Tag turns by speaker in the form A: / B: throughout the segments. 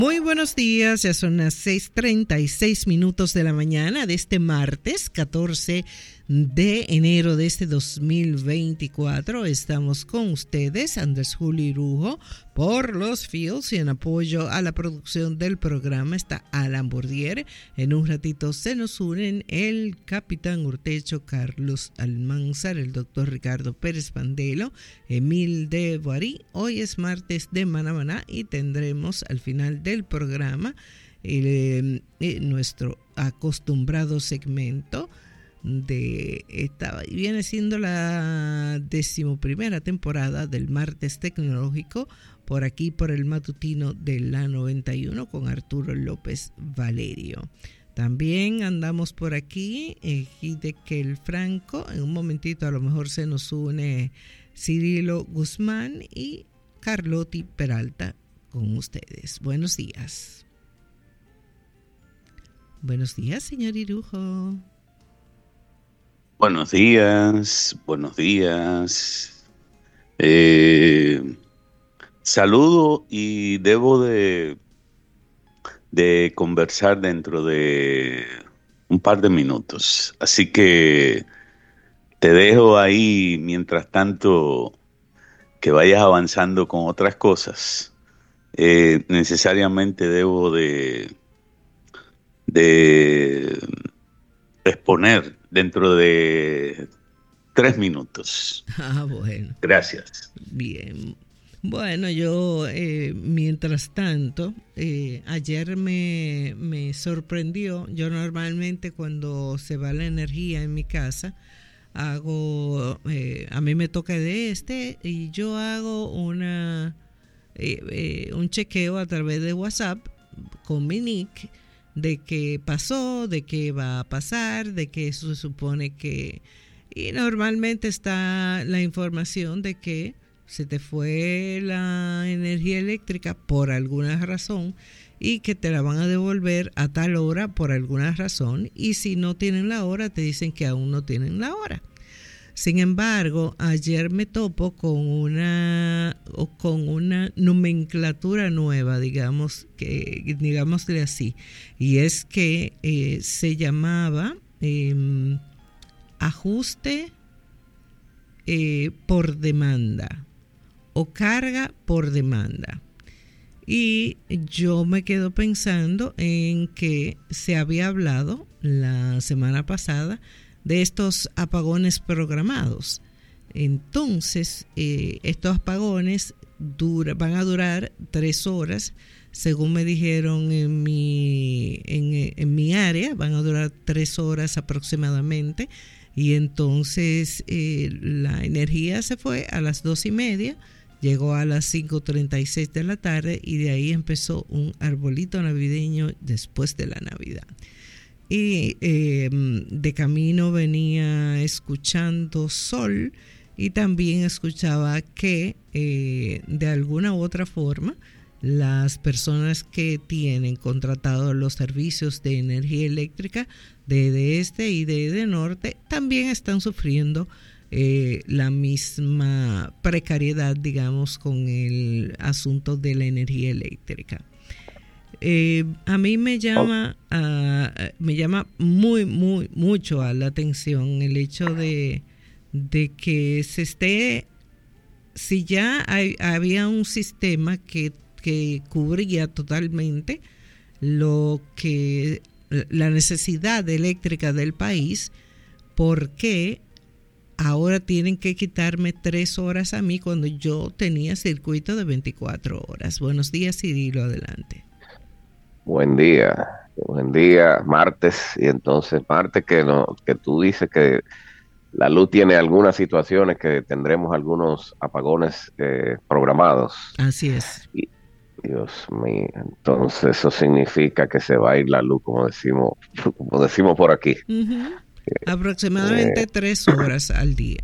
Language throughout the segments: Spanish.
A: Muy buenos días, ya son las 6:36 de la mañana de este martes 14 de enero de este 2024. Estamos con ustedes, Andrés Julio Irujo, por los Fields, y en apoyo a la producción del programa está Alan Bordier. En un ratito se nos unen el capitán Urtecho, Carlos Almanzar, el doctor Ricardo Pérez Pandelo, Emil de Boarí. Hoy es martes de Manamaná y tendremos al final del programa nuestro acostumbrado segmento de esta viene siendo la 11ª temporada del Martes Tecnológico, por aquí por el matutino de la 91 con Arturo López Valerio. También andamos por aquí Hidekel Franco, en un momentito a lo mejor se nos une Cirilo Guzmán y Carlotti Peralta con ustedes. Buenos días. Buenos días, señor Irujo.
B: Buenos días, buenos días. Saludo y debo de conversar dentro de un par de minutos. Así que te dejo ahí mientras tanto que vayas avanzando con otras cosas. Necesariamente debo de exponer dentro de 3 minutos.
A: Bueno.
B: Gracias.
A: Bien. Bueno, yo mientras tanto, ayer me sorprendió. Yo normalmente cuando se va la energía en mi casa, hago, a mí me toca y yo hago un chequeo a través de WhatsApp con mi nick, de qué pasó, de qué va a pasar, de qué se supone que... Y normalmente está la información de que se te fue la energía eléctrica por alguna razón y que te la van a devolver a tal hora por alguna razón, y si no tienen la hora te dicen que aún no tienen la hora. Sin embargo, ayer me topo con una nomenclatura nueva, digámosle así, y es que se llamaba ajuste por demanda o carga por demanda. Y yo me quedo pensando en que se había hablado la semana pasada de estos apagones programados. Entonces, estos apagones van a durar 3 horas, según me dijeron en mi área, van a durar 3 horas aproximadamente, y entonces la energía se fue a las 2:30, llegó a las 5:36 de la tarde, y de ahí empezó un arbolito navideño después de la Navidad. Y de camino venía escuchando Sol, y también escuchaba que de alguna u otra forma las personas que tienen contratados los servicios de energía eléctrica de este y de norte también están sufriendo la misma precariedad, digamos, con el asunto de la energía eléctrica. A mí me llama mucho a la atención el hecho de que si ya había un sistema que cubría totalmente lo que la necesidad eléctrica del país, ¿por qué ahora tienen que quitarme 3 horas a mí cuando yo tenía circuito de 24 horas? Buenos días, Cirilo, adelante.
C: Buen día, martes, y entonces martes que tú dices que la luz tiene algunas situaciones que tendremos algunos apagones programados.
A: Así es.
C: Y, Dios mío, entonces eso significa que se va a ir la luz, como decimos por aquí.
A: Uh-huh. Aproximadamente 3 horas al día.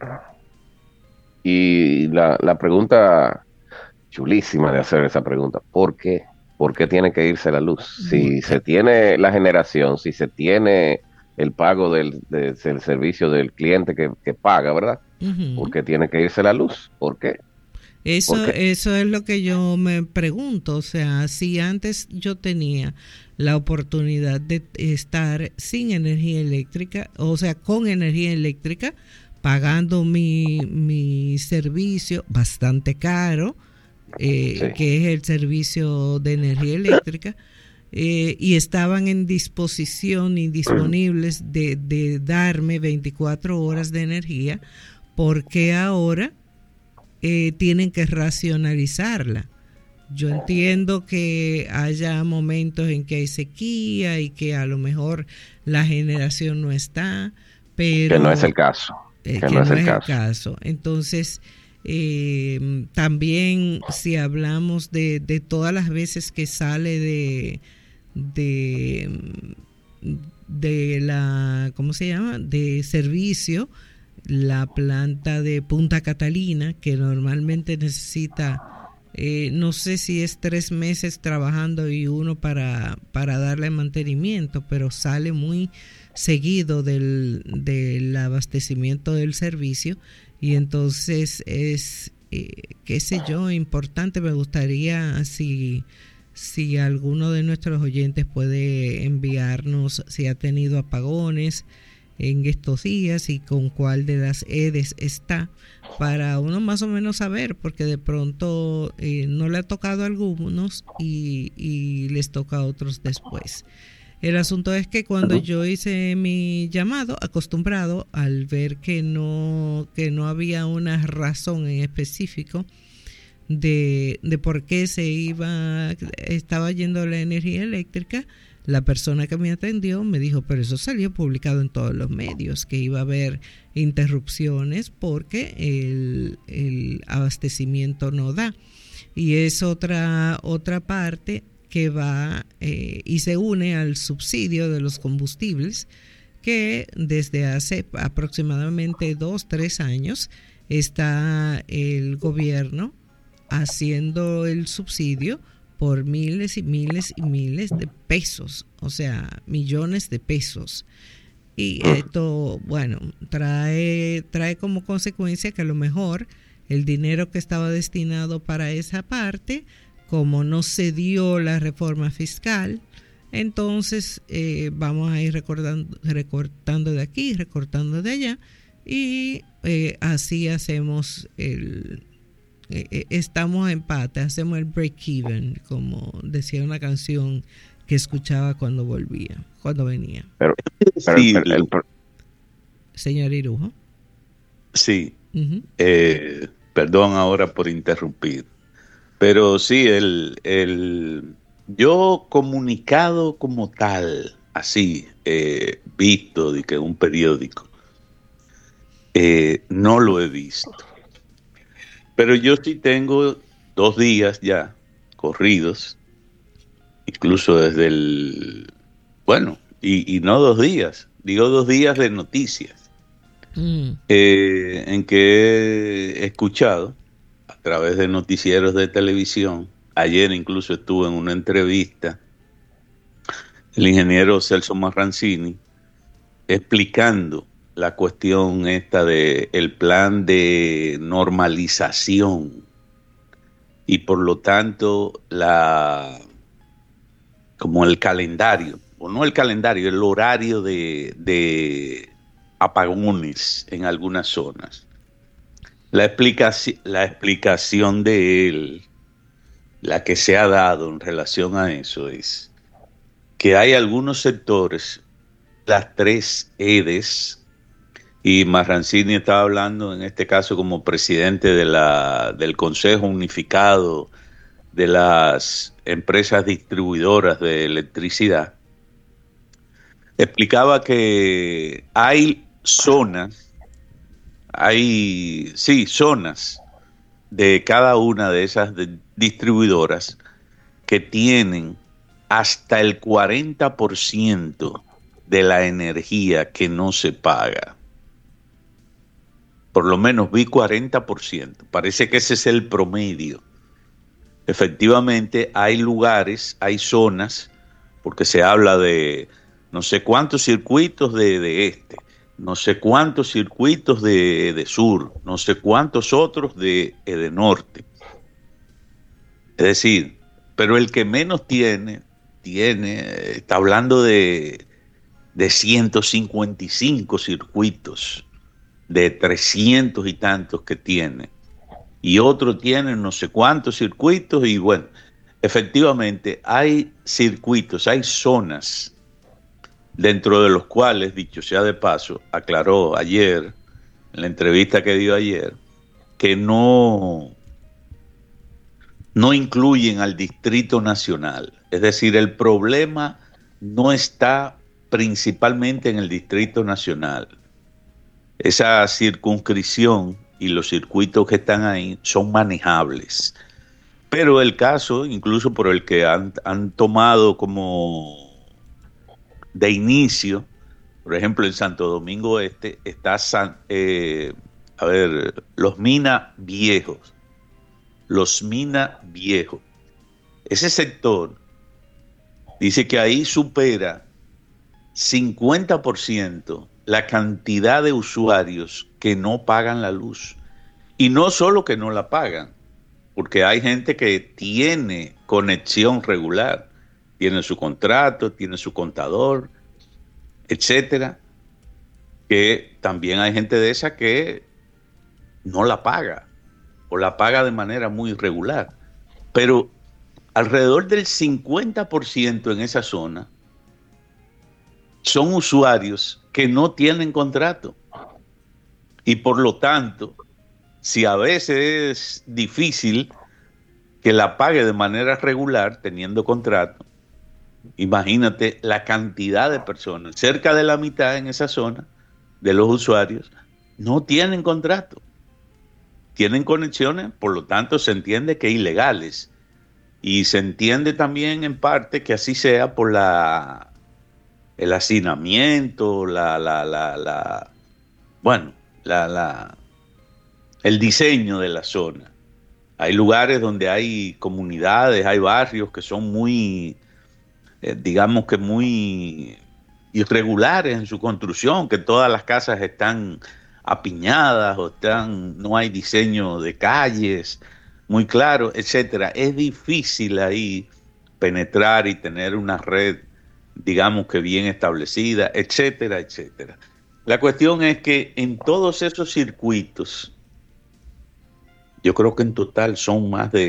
C: Y la pregunta chulísima de hacer esa pregunta, ¿por qué? ¿Por qué tiene que irse la luz? Si se tiene la generación, si se tiene el pago del servicio del cliente que paga, ¿verdad?
A: Uh-huh.
C: ¿Por qué tiene que irse la luz? ¿Por qué?
A: Eso es lo que yo me pregunto. O sea, si antes yo tenía la oportunidad de estar sin energía eléctrica, o sea, con energía eléctrica, pagando mi servicio bastante caro, que es el servicio de energía eléctrica, y estaban en disposición y disponibles de darme 24 horas de energía, porque ahora tienen que racionalizarla. Yo entiendo que haya momentos en que hay sequía y que a lo mejor la generación no está, pero...
C: Que no es el caso.
A: Que no es el caso. Entonces, también si hablamos de todas las veces que sale de la, ¿cómo se llama?, de servicio, la planta de Punta Catalina, que normalmente necesita, no sé si es 3 meses trabajando y uno para darle mantenimiento, pero sale muy seguido del abastecimiento del servicio, y entonces es, qué sé yo, importante. Me gustaría si alguno de nuestros oyentes puede enviarnos si ha tenido apagones en estos días y con cuál de las EDES está, para uno más o menos saber, porque de pronto no le ha tocado a algunos y les toca a otros después. El asunto es que cuando yo hice mi llamado, acostumbrado al ver que no había una razón en específico de por qué estaba yendo la energía eléctrica, la persona que me atendió me dijo, pero eso salió publicado en todos los medios, que iba a haber interrupciones porque el abastecimiento no da. Y es otra parte que va y se une al subsidio de los combustibles, que desde hace aproximadamente 2-3 años está el gobierno haciendo el subsidio por miles y miles y miles de pesos, o sea, millones de pesos. Y esto, bueno, trae como consecuencia que a lo mejor el dinero que estaba destinado para esa parte, como no se dio la reforma fiscal, entonces vamos a ir recortando de aquí, recortando de allá, y así hacemos estamos a empate, hacemos el break even, como decía una canción que escuchaba cuando venía.
C: Pero
A: señor Irujo.
B: Sí. Perdón ahora por interrumpir. Pero sí, yo comunicado como tal, así, visto de que un periódico, no lo he visto. Pero yo sí tengo 2 días ya corridos, incluso desde y no 2 días, digo 2 días de noticias, en que he escuchado a través de noticieros de televisión. Ayer incluso estuve en una entrevista el ingeniero Celso Marrancini explicando la cuestión esta de el plan de normalización y por lo tanto como el calendario, o no el calendario, el horario de apagones en algunas zonas. La explicación de él, la que se ha dado en relación a eso, es que hay algunos sectores, las 3 EDES, y Marrancini estaba hablando en este caso como presidente del Consejo Unificado de las Empresas Distribuidoras de Electricidad, explicaba que hay zonas de cada una de esas distribuidoras que tienen hasta el 40% de la energía que no se paga. Por lo menos vi 40%. Parece que ese es el promedio. Efectivamente, hay lugares, hay zonas, porque se habla de no sé cuántos circuitos de este, no sé cuántos circuitos de sur, no sé cuántos otros de norte. Es decir, pero el que menos tiene, está hablando de 155 circuitos, de 300 y tantos que tiene. Y otro tiene no sé cuántos circuitos y bueno, efectivamente hay circuitos, hay zonas dentro de los cuales, dicho sea de paso, aclaró ayer, en la entrevista que dio ayer, que no incluyen al Distrito Nacional. Es decir, el problema no está principalmente en el Distrito Nacional. Esa circunscripción y los circuitos que están ahí son manejables. Pero el caso, incluso por el que han tomado como de inicio, por ejemplo, en Santo Domingo Este está los Mina Viejos. Los Mina Viejos. Ese sector dice que ahí supera 50% la cantidad de usuarios que no pagan la luz. Y no solo que no la pagan, porque hay gente que tiene conexión regular, tiene su contrato, tiene su contador, etcétera, que también hay gente de esa que no la paga o la paga de manera muy irregular. Pero alrededor del 50% en esa zona son usuarios que no tienen contrato. Y por lo tanto, si a veces es difícil que la pague de manera regular teniendo contrato, imagínate la cantidad de personas, cerca de la mitad en esa zona de los usuarios, no tienen contrato. Tienen conexiones, por lo tanto se entiende que ilegales. Y se entiende también en parte que así sea por el hacinamiento, el diseño de la zona. Hay lugares donde hay comunidades, hay barrios que son muy, digamos que muy irregulares en su construcción, que todas las casas están apiñadas o no hay diseño de calles muy claro, etcétera. Es difícil ahí penetrar y tener una red, digamos que bien establecida, etcétera, etcétera. La cuestión es que en todos esos circuitos, yo creo que en total son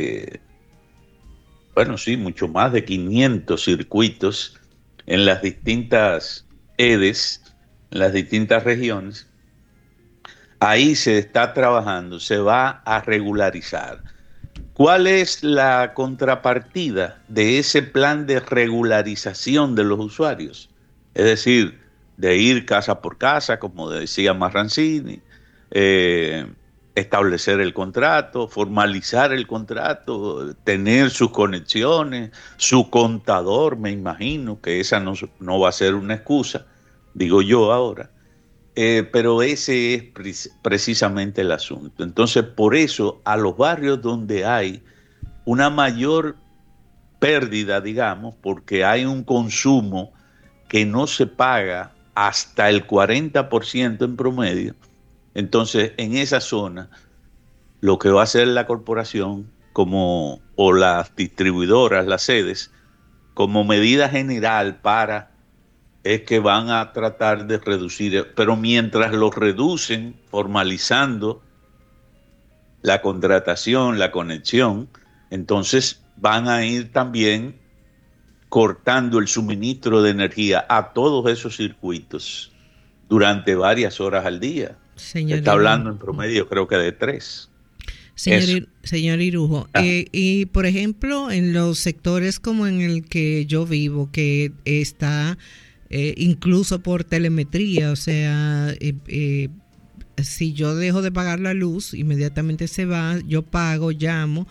B: mucho más de 500 circuitos en las distintas EDES, en las distintas regiones. Ahí se está trabajando, se va a regularizar. ¿Cuál es la contrapartida de ese plan de regularización de los usuarios? Es decir, de ir casa por casa, como decía Marrancini, establecer el contrato, formalizar el contrato, tener sus conexiones, su contador, me imagino que esa no va a ser una excusa, digo yo ahora. Pero ese es precisamente el asunto. Entonces, por eso, a los barrios donde hay una mayor pérdida, digamos, porque hay un consumo que no se paga hasta el 40% en promedio, entonces en esa zona lo que va a hacer la corporación o las distribuidoras, las sedes, como medida general es que van a tratar de reducir, pero mientras lo reducen, formalizando la contratación, la conexión, entonces van a ir también cortando el suministro de energía a todos esos circuitos durante varias horas al día.
A: Señor
B: Está hablando en promedio creo que de 3.
A: Señor Irujo, y por ejemplo en los sectores como en el que yo vivo, que está incluso por telemetría, o sea, si yo dejo de pagar la luz, inmediatamente se va, yo pago, llamo,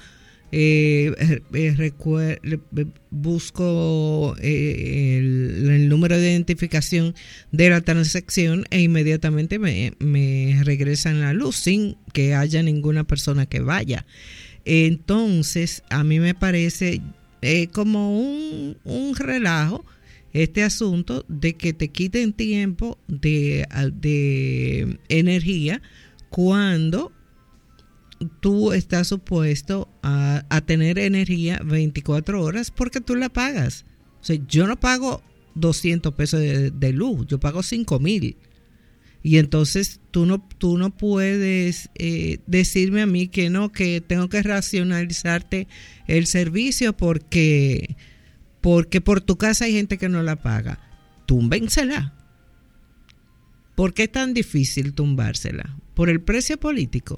A: busco el número de identificación de la transacción e inmediatamente me regresan la luz sin que haya ninguna persona que vaya. Entonces, a mí me parece como un relajo este asunto de que te quiten tiempo de energía cuando tú estás supuesto a tener energía 24 horas porque tú la pagas. O sea, yo no pago 200 pesos de luz, yo pago 5,000. Y entonces tú no puedes decirme a mí que no, que tengo que racionalizarte el servicio porque por tu casa hay gente que no la paga. Túmbensela. ¿Por qué es tan difícil tumbársela? ¿Por el precio político?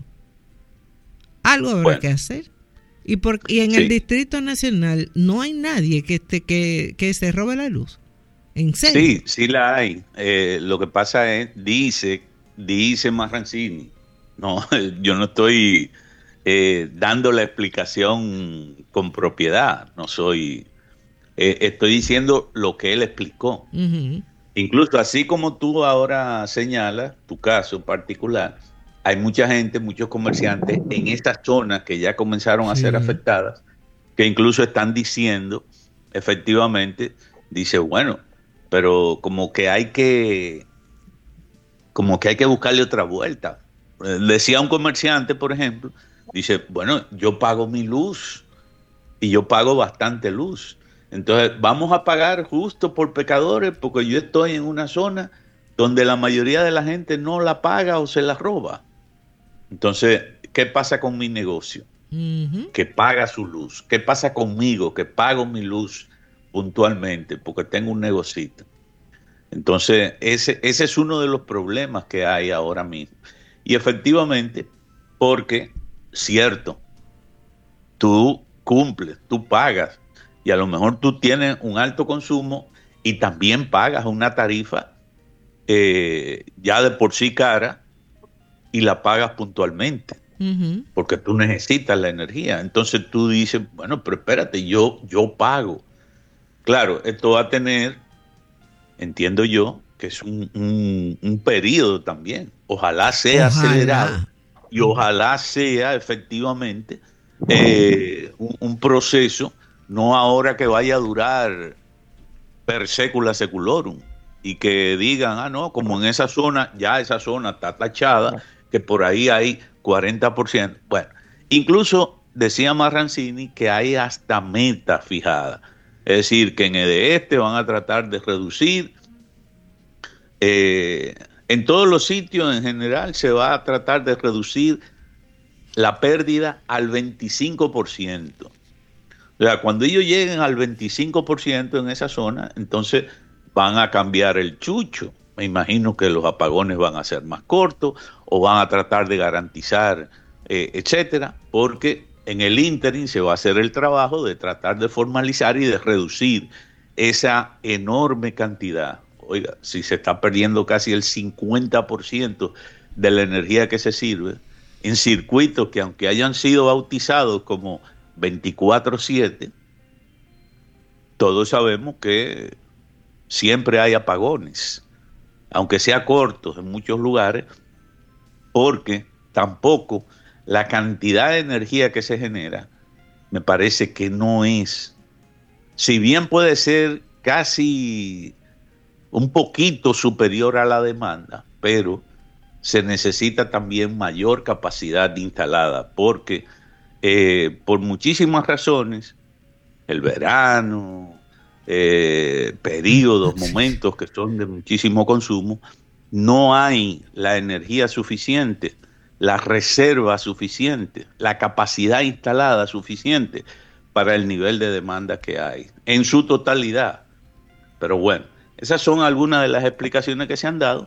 A: Algo habrá que hacer. Y en el Distrito Nacional no hay nadie que se robe la luz. ¿En serio?
B: Sí, sí la hay. Lo que pasa es, dice Marrancini, no, yo no estoy dando la explicación con propiedad, no soy, estoy diciendo lo que él explicó.
A: Uh-huh.
B: Incluso así como tú ahora señalas, tu caso particular, hay mucha gente, muchos comerciantes en estas zonas que ya comenzaron a ser afectadas, que incluso están diciendo, efectivamente, dice, bueno, pero como que hay que buscarle otra vuelta. Decía un comerciante, por ejemplo, dice, bueno, yo pago mi luz y yo pago bastante luz. Entonces, vamos a pagar justo por pecadores porque yo estoy en una zona donde la mayoría de la gente no la paga o se la roba. Entonces, ¿qué pasa con mi negocio?
A: Uh-huh.
B: Que paga su luz. ¿Qué pasa conmigo? Que pago mi luz puntualmente porque tengo un negocito. Entonces, ese es uno de los problemas que hay ahora mismo. Y efectivamente, porque, cierto, tú cumples, tú pagas, y a lo mejor tú tienes un alto consumo y también pagas una tarifa ya de por sí cara y la pagas puntualmente,
A: uh-huh,
B: porque tú necesitas la energía. Entonces tú dices, bueno, pero espérate, yo pago. Claro, esto va a tener, entiendo yo, que es un periodo también. Ojalá sea acelerado y ojalá sea efectivamente un proceso, no ahora que vaya a durar per secula seculorum y que digan, no, como en esa zona, ya esa zona está tachada, que por ahí hay 40%. Bueno, incluso decía Marrancini que hay hasta meta fijada. Es decir, que en el este van a tratar de reducir, en todos los sitios en general se va a tratar de reducir la pérdida al 25%. O sea, cuando ellos lleguen al 25% en esa zona, entonces van a cambiar el chucho. Me imagino que los apagones van a ser más cortos o van a tratar de garantizar, etcétera, porque en el ínterin se va a hacer el trabajo de tratar de formalizar y de reducir esa enorme cantidad. Oiga, si se está perdiendo casi el 50% de la energía que se sirve en circuitos que aunque hayan sido bautizados como 24/7, todos sabemos que siempre hay apagones, aunque sea cortos en muchos lugares, porque tampoco la cantidad de energía que se genera me parece que no es, si bien puede ser casi un poquito superior a la demanda, pero se necesita también mayor capacidad instalada, porque por muchísimas razones, el verano, periodos, momentos que son de muchísimo consumo, no hay la energía suficiente, la reserva suficiente, la capacidad instalada suficiente para el nivel de demanda que hay, en su totalidad. Pero bueno, esas son algunas de las explicaciones que se han dado,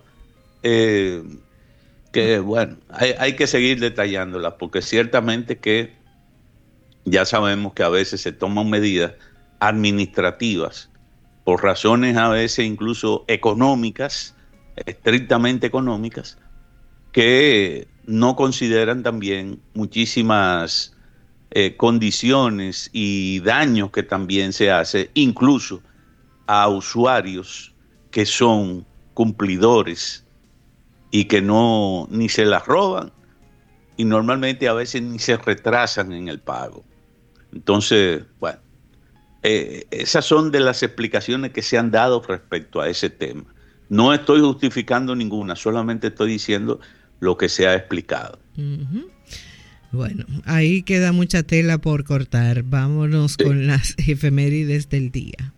B: que bueno, hay que seguir detallándolas, porque ciertamente que ya sabemos que a veces se toman medidas administrativas por razones a veces incluso económicas, estrictamente económicas, que no consideran también muchísimas condiciones y daños que también se hace incluso a usuarios que son cumplidores y que no ni se las roban y normalmente a veces ni se retrasan en el pago. Entonces, bueno, esas son de las explicaciones que se han dado respecto a ese tema. No estoy justificando ninguna, solamente estoy diciendo lo que se ha explicado.
A: Uh-huh. Bueno, ahí queda mucha tela por cortar. Vámonos con las efemérides del día.